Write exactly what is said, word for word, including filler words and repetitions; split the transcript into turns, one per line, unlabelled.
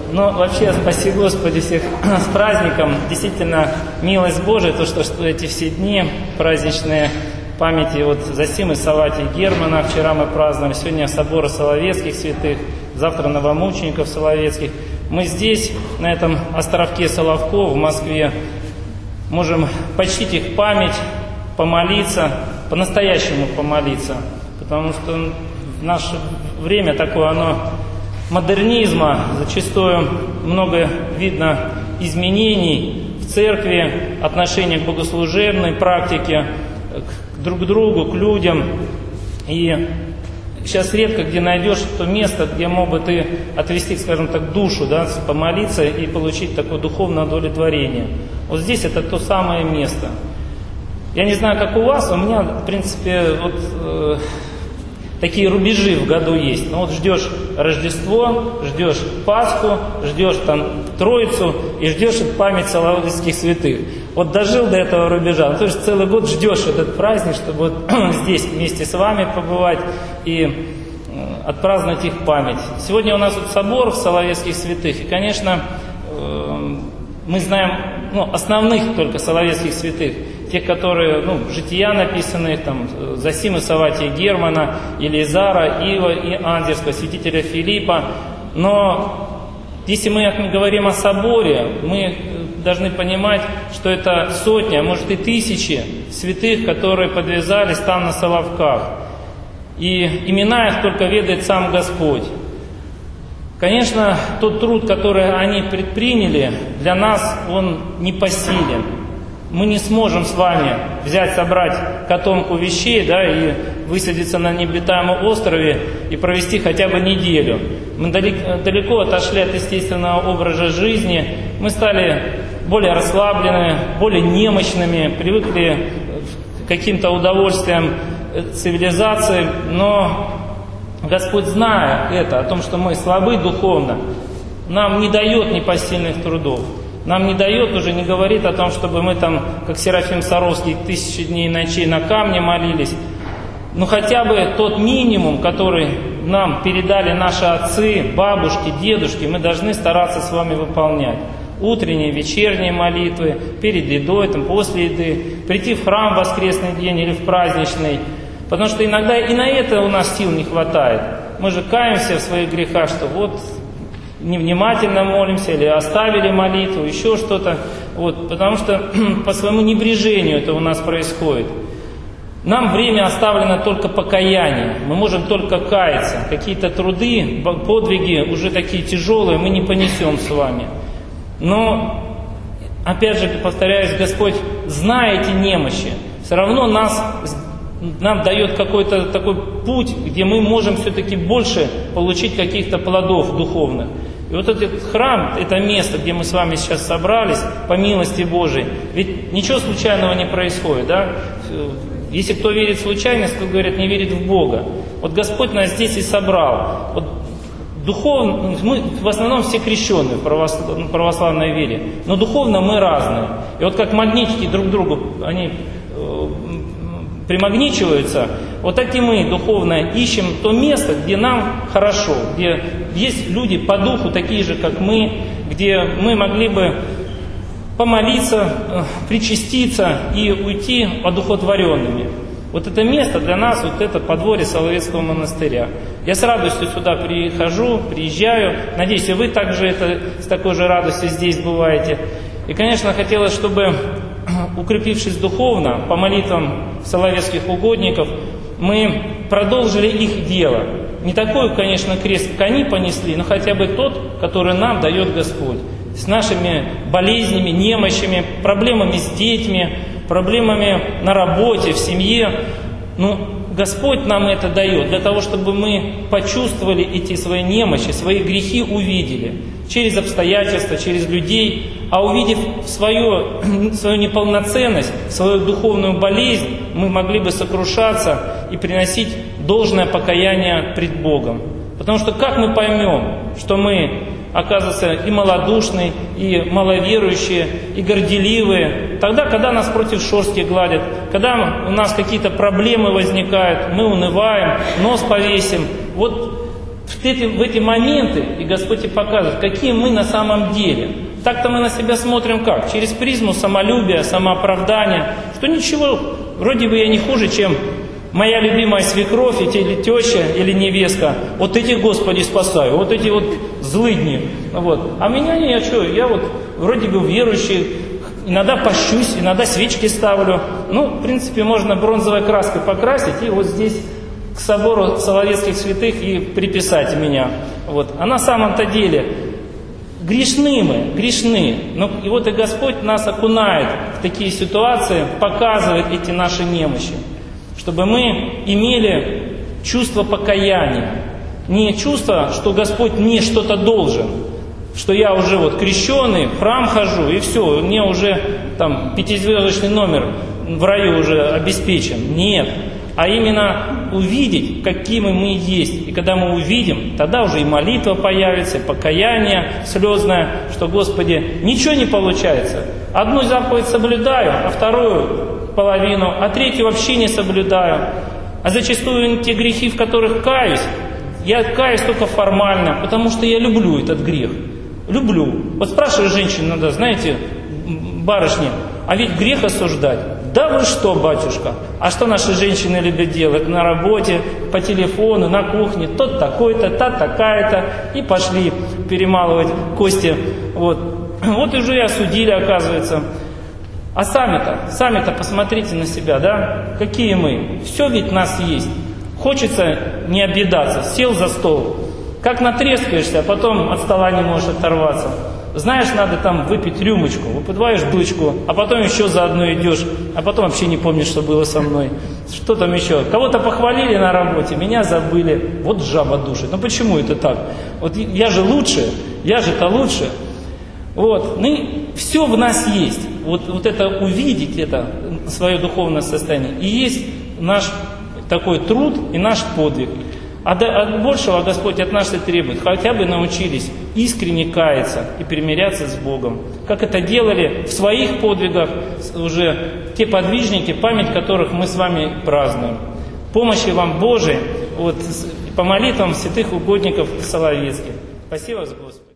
Ну, вообще, спаси Господи всех с праздником. Действительно, милость Божия, то, что, что эти все дни праздничные, памяти вот Зосимы, Савватия, Германа, вчера мы праздновали, сегодня соборы Соловецких святых, завтра новомучеников Соловецких. Мы здесь, на этом островке Соловков в Москве, можем почтить их память, помолиться, по-настоящему помолиться, потому что в наше время такое, оно модернизма, зачастую много видно изменений в церкви, отношения к богослужебной практике, к друг другу, к людям. И сейчас редко где найдешь то место, где мог бы ты отвести, скажем так, душу, да, помолиться и получить такое духовное удовлетворение. Вот здесь это то самое место. Я не знаю, как у вас, у меня, в принципе, вот э, такие рубежи в году есть. Ну вот ждешь Рождество, ждешь Пасху, ждешь там Троицу и ждешь память Соловецких святых. Вот дожил до этого рубежа, ну, то есть целый год ждешь этот праздник, чтобы вот здесь вместе с вами побывать и отпраздновать их память. Сегодня у нас вот собор Соловецких святых, и, конечно, мы знаем, ну, основных только Соловецких святых, тех, которые, ну, жития написаны, там, Зосимы, Савватия, Германа, Елизара, Ива и Андерского, святителя Филиппа. Но если мы говорим о соборе, мы должны понимать, что это сотни, а может и тысячи святых, которые подвязались там на Соловках. И имена их только ведает сам Господь. Конечно, тот труд, который они предприняли, для нас он непосилен. Мы не сможем с вами взять, собрать котомку вещей, да, и высадиться на необитаемом острове и провести хотя бы неделю. Мы далеко, далеко отошли от естественного образа жизни, мы стали более расслабленными, более немощными, привыкли к каким-то удовольствиям цивилизации, но Господь, зная это, о том, что мы слабы духовно, нам не дает непосильных трудов. Нам не дает, уже не говорит о том, чтобы мы там, как Серафим Саровский, тысячи дней и ночей на камне молились. Но хотя бы тот минимум, который нам передали наши отцы, бабушки, дедушки, мы должны стараться с вами выполнять. Утренние, вечерние молитвы, перед едой, там, после еды, прийти в храм в воскресный день или в праздничный. Потому что иногда и на это у нас сил не хватает. Мы же каемся в своих грехах, что вот невнимательно молимся или оставили молитву, еще что-то. Вот, потому что по своему небрежению это у нас происходит. Нам время оставлено только покаяние. Мы можем только каяться. Какие-то труды, подвиги уже такие тяжелые мы не понесем с вами. Но, опять же, повторяюсь, Господь, зная эти немощи, все равно нас, нам дает какой-то такой путь, где мы можем все-таки больше получить каких-то плодов духовных. И вот этот храм, это место, где мы с вами сейчас собрались, по милости Божией, ведь ничего случайного не происходит, да? Если кто верит в случайность, то, говорят, не верит в Бога. Вот Господь нас здесь и собрал. Вот духовно, мы в основном все крещенные в православ, православной вере, но духовно мы разные. И вот как магнитики друг к другу, они э, примагничиваются, вот так и мы духовно ищем то место, где нам хорошо, где есть люди по духу такие же, как мы, где мы могли бы помолиться, причаститься и уйти одухотворенными. Вот это место для нас, вот это подворье Соловецкого монастыря. Я с радостью сюда прихожу, приезжаю. Надеюсь, и вы также это, с такой же радостью здесь бываете. И, конечно, хотелось, чтобы, укрепившись духовно, по молитвам соловецких угодников, мы продолжили их дело. Не такой, конечно, крест, как они понесли, но хотя бы тот, который нам дает Господь. С нашими болезнями, немощами, проблемами с детьми, проблемами на работе, в семье. Ну, Господь нам это дает для того, чтобы мы почувствовали эти свои немощи, свои грехи увидели через обстоятельства, через людей. А увидев свою, свою неполноценность, свою духовную болезнь, мы могли бы сокрушаться и приносить должное покаяние пред Богом. Потому что как мы поймем, что мы, оказывается, и малодушные, и маловерующие, и горделивые, тогда, когда нас против шерстки гладят, когда у нас какие-то проблемы возникают, мы унываем, нос повесим. Вот в эти, в эти моменты, и Господь и показывает, какие мы на самом деле. Так-то мы на себя смотрим как? Через призму самолюбия, самооправдания, что ничего, вроде бы я не хуже, чем моя любимая свекровь, или теща, или невестка. Вот эти, Господи, спасаю, вот эти вот злыдни. Вот. А меня не, я что, я вот вроде бы верующий, иногда пощусь, иногда свечки ставлю. Ну, в принципе, можно бронзовой краской покрасить и вот здесь к собору Соловецких святых и приписать меня. Вот. А на самом-то деле грешны мы, грешны. Но и вот и Господь нас окунает в такие ситуации, показывает эти наши немощи, чтобы мы имели чувство покаяния. Не чувство, что Господь мне что-то должен, что я уже вот крещеный, в храм хожу, и все, мне уже там пятизвездочный номер в раю уже обеспечен. Нет. А именно увидеть, какими мы есть. И когда мы увидим, тогда уже и молитва появится, и покаяние слезное, что, Господи, ничего не получается. Одну заповедь соблюдаю, а вторую половину, а третью вообще не соблюдаю. А зачастую те грехи, в которых каюсь, я каюсь только формально, потому что я люблю этот грех. Люблю. Вот спрашиваю женщин иногда, знаете, барышни, а ведь грех осуждать. Да вы что, батюшка? А что наши женщины любят делать? На работе, по телефону, на кухне. Тот такой-то, та такая-то. И пошли перемалывать кости. Вот, вот уже и осудили, оказывается. А сами-то, сами-то посмотрите на себя, да? Какие мы? Все ведь нас есть. Хочется не объедаться. Сел за стол. Как натрескаешься, а потом от стола не можешь оторваться. Знаешь, надо там выпить рюмочку, выпиваешь бычку, а потом еще заодно идешь, а потом вообще не помнишь, что было со мной. Что там еще? Кого-то похвалили на работе, меня забыли. Вот жаба душит. Ну почему это так? Вот я же лучше, я же-то лучше. Вот. Ну и все в нас есть. Вот, вот это увидеть, это свое духовное состояние. И есть наш такой труд и наш подвиг. А от большего Господь от нас и требует. Хотя бы научились искренне каяться и примиряться с Богом. Как это делали в своих подвигах уже те подвижники, память которых мы с вами празднуем. Помощи вам Божией, вот, по молитвам святых угодников Соловецких. Спасибо, Господь.